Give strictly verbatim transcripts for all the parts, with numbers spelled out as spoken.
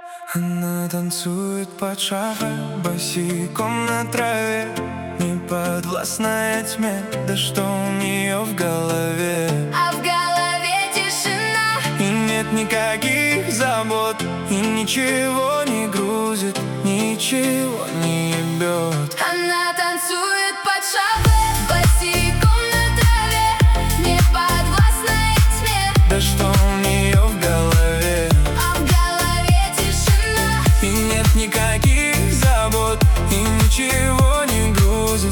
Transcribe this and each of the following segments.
Она танцует под шафе, босиком на траве, не подвластная тьме, да что у нее в голове. А в голове тишина, и нет никаких забот, и ничего не грузит, ничего не ебет. Она танцует под шафе, босиком на траве, не подвластная тьме, да что у нее в голове. а в голове тишина, И нет никаких забот, и ничего не грузит,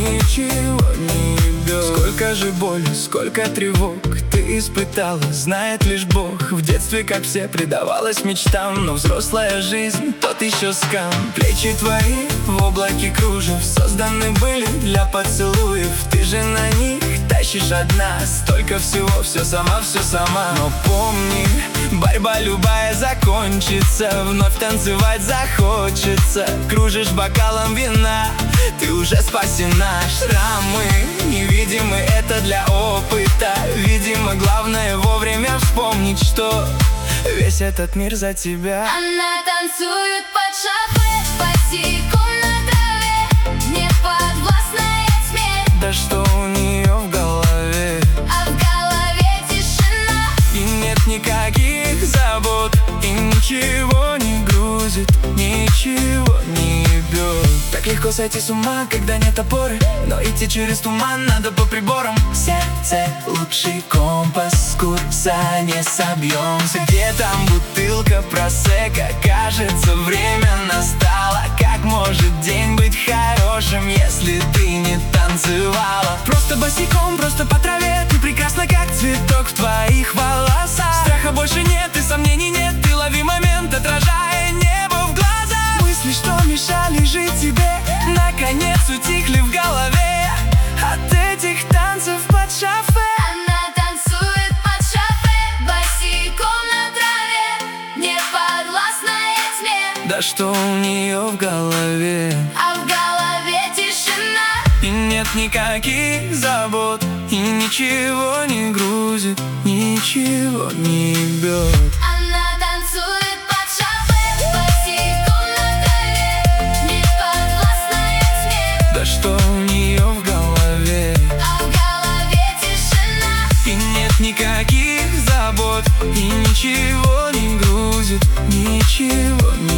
ничего не ебет. Сколько же боли, сколько тревог ты испытала, знает лишь Бог. В детстве, как все, предавалась мечтам, но взрослая жизнь — тот еще скам. Плечи твои в облаке кружев созданы были для поцелуев. Ты же на них тащишь одна столько всего, все сама, все сама. Но помни, борьба любая закончится, вновь танцевать захочется. Кружишь бокалом вина, ты уже спасена. Шрамы невидимы, это для опыта. Видимо, главное вовремя вспомнить, что весь этот мир за тебя. она танцует под шафе, босиком на траве, не подвластная тьме, Да что у нее в голове. а в голове тишина, И нет никаких забот, и ничего не грузит, ничего не ебет. Так легко сойти с ума, когда нет опоры, но идти через туман надо по приборам. Сердце — лучший компас, с курса не собьемся. Где там бутылка просека? Кажется, время настало. Как может день быть хорошим, если ты не танцевала? Просто босиком, просто по траве, ты прекрасна, как цветок в твоих волосах. Страха больше нет и сомнений нет, ты лови момент, отражая небо в глаза. Мысли, что мешали жить тебе, наконец утихли в голове от этих танцев под шафе. она танцует под шафе, босиком на траве, не подвластная тьме, Да что у нее в голове. а в голове тишина, И нет никаких забот, и ничего не грузит, ничего не ебет. она танцует под шафе, босиком на траве, не подвластная тьме, Да что у нее в голове. а в голове тишина, И нет никаких забот, и ничего не грузит, ничего не